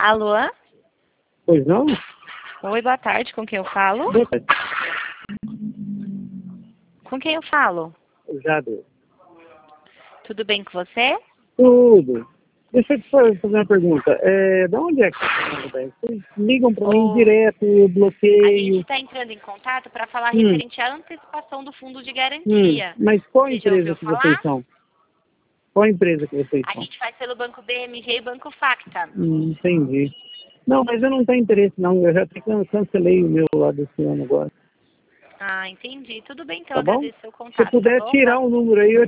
Alô? Pois não? Oi, boa tarde. Com quem eu falo? Boa tarde. Com quem eu falo? Jader. Tudo bem com você? Tudo. Deixa eu te fazer uma pergunta. Da onde é que você está falando, velho? Vocês ligam para mim direto, eu A bloqueio. gente está entrando em contato para falar referente à antecipação do fundo de garantia. Mas qual Você já empresa ouviu que vocês falar? são? Qual empresa que vocês A são? gente faz pelo Banco BMG e Banco Facta. Entendi. Não, mas eu não tenho interesse não. Eu já até cancelei o meu lá desse ano agora. Ah, entendi. Tudo bem, então. Tá bom? Agradeço o seu Se contato, tá puder bom? tirar o número aí, eu